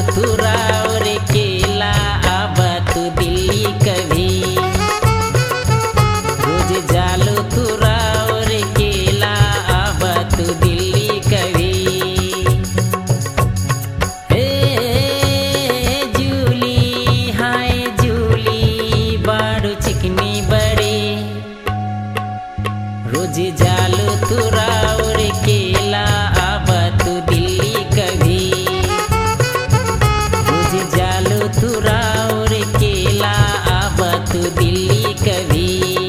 तू राउर केला अब तू दिल्ली कभी रोज जालू तू राउर केला अब तू दिल्ली कभी हे जूली हाय जूली बाड़ू चिकनी बड़ी रोज जालू तू राउर केला अब तू दिल्ली कभी रोज जालू तू राउर केला अब तू दिल्ली कभी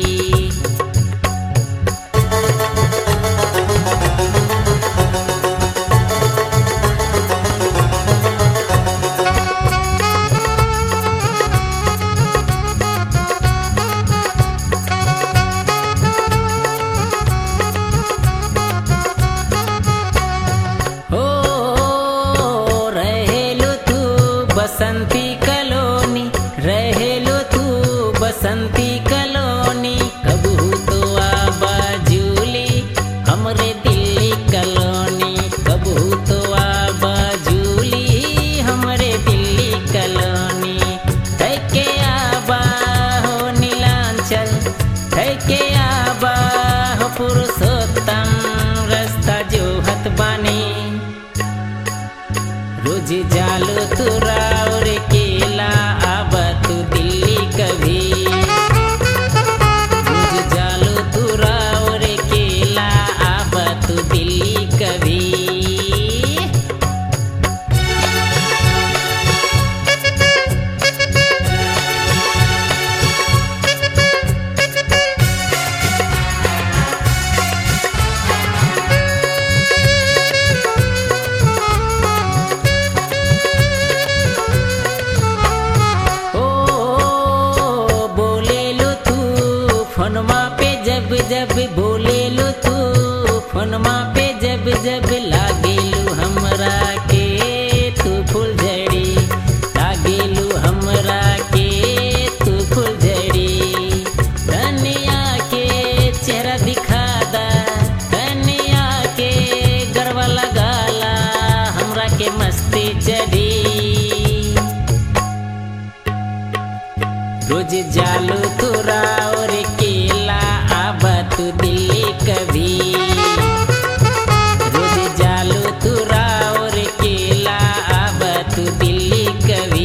बसंती कलोनी रहेलो तू बसंती कलोनी कबू तो आबा जूली हमरे दिल्ली कलोनी कबू तो आबा जूली हमरे दिल्ली कलोनी है के आबा हो नीलांचल है के आबा हो पुरुषोत्तम रास्ता जो हत बानी रोज जालो तू राउर केला अब तू दिल्ली कभी रोज जालो तू राउर केला अब तू दिल्ली कभी फोनमा पे जब बोले लो तू फोनमा पे जब लागेलू हमरा के तू फुलझड़ी लागेलू हमरा के तू फुलझड़ी कन्या के चेहरा दिखा दा कन्या के गरबा लगाला हमरा के मस्ती चढ़ी रोज जालू तू राउर केला अब तू दिल्ली कभी रोज जालू तू राउर केला अब तू दिल्ली कभी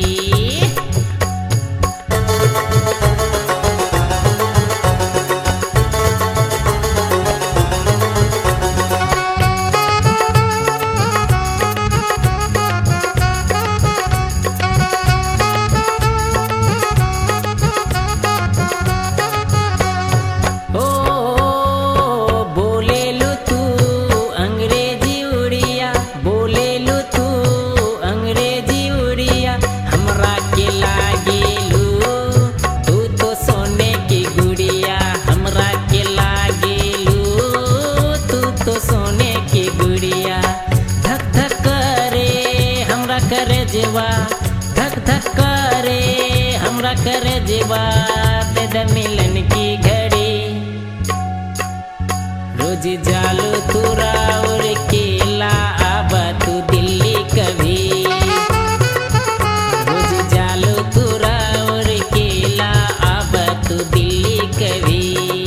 करे जीवा धक धक करे हमरा करे जीवा दे दे मिलन की घड़ी रोज जालू तू राउर केला अब तू दिल्ली कभी रोज जालू तू राउर केला अब तू दिल्ली कभी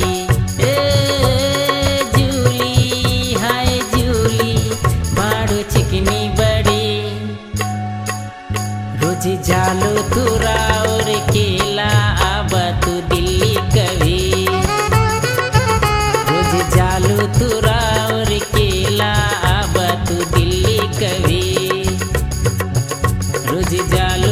जूली हाय जूली बाड़ू चिकनी बड़ी रोज जालो तू राउर केला अब तू दिल्ली कभी रोज जालो तू राउर केला अब तू दिल्ली कभी रोज जालो